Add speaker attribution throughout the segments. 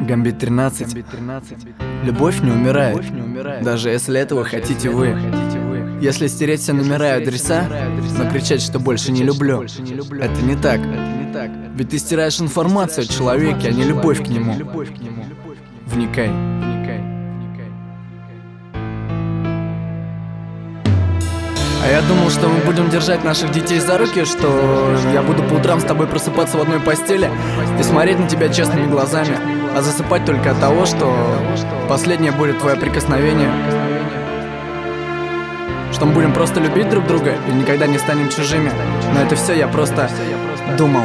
Speaker 1: Гамбит 13. Любовь не умирает, даже если этого хотите вы. Если стереть все номера и адреса, но кричать, что больше не люблю, это не так. Ведь ты стираешь информацию о человеке, а не любовь к нему. Вникай. А я думал, что мы будем держать наших детей за руки, что я буду по утрам с тобой просыпаться в одной постели и смотреть на тебя честными глазами, а засыпать только от того, что последнее будет твое прикосновение. Что мы будем просто любить друг друга и никогда не станем чужими. Но это все я просто думал.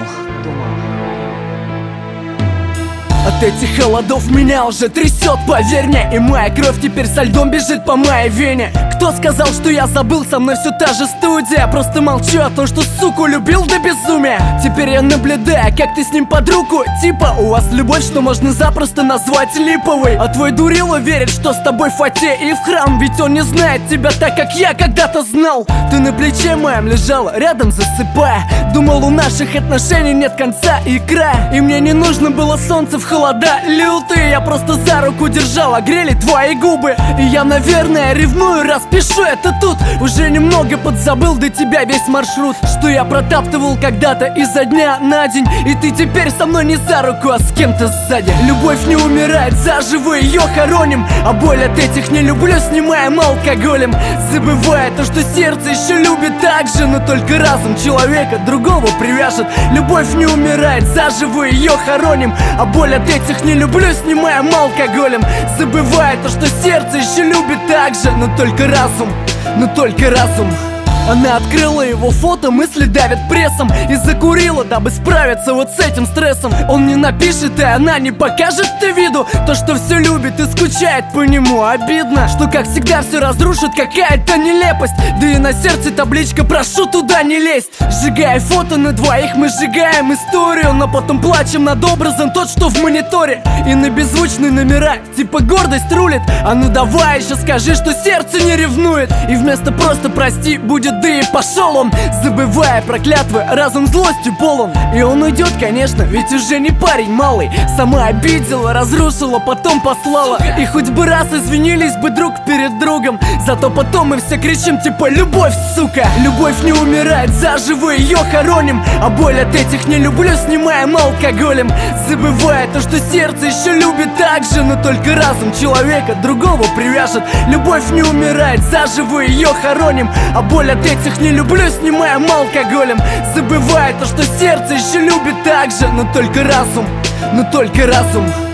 Speaker 1: От этих холодов меня уже трясет, поверь мне. И моя кровь теперь со льдом бежит по моей вене. Кто сказал, что я забыл, со мной все та же студия. Просто молчу о том, что суку любил до безумия. Теперь я наблюдаю, как ты с ним под руку. Типа у вас любовь, что можно запросто назвать липовой. А твой дурила верит, что с тобой в фате и в храм. Ведь он не знает тебя так, как я когда-то знал. Ты на плече моем лежала, рядом засыпая. Думал, у наших отношений нет конца и края. И мне не нужно было солнце в холода лютые. Я просто за руку держала, грели твои губы. И я, наверное, ревную, раз пишу это тут. Уже немного подзабыл до тебя весь маршрут, что я протаптывал когда-то изо дня на день. И ты теперь со мной не за руку, а с кем-то сзади. Любовь не умирает, заживо ее хороним. А боль от этих не люблю, снимаем алкоголем. Забывая то, что сердце еще любит так же, но только разум человека другого привяжет. Любовь не умирает, заживо ее хороним. А боль от этих не люблю, снимаем алкоголем. Забывая то, что сердце еще любит так же, но только разум, но только разум. Она открыла его фото, мысли давят прессом. И закурила, дабы справиться вот с этим стрессом. Он не напишет, и она не покажет ты виду то, что все любит и скучает по нему. Обидно, что как всегда все разрушит какая-то нелепость. Да и на сердце табличка «Прошу туда не лезть». Сжигая фото на двоих, мы сжигаем историю, но потом плачем над образом тот, что в мониторе. И на беззвучные номера, типа гордость рулит. А ну давай еще скажи, что сердце не ревнует. И вместо просто прости будет да и пошел он. Забывая про клятвы, разум злостью полон. И он уйдет, конечно, ведь уже не парень малый. Сама обидела, разрушила, потом послала. И хоть бы раз извинились бы друг перед другом. Зато потом мы все кричим типа «Любовь, сука!» Любовь не умирает, заживо ее хороним. А боль от этих не люблю, снимаем алкоголем. Забывая то, что сердце еще любит так же, но только разум человека другого привяжет. Любовь не умирает, заживо ее хороним. А боль от этих не люблю, снимаем алкоголем. Забывая то, что сердце еще любит так же, но только разум, но только разум.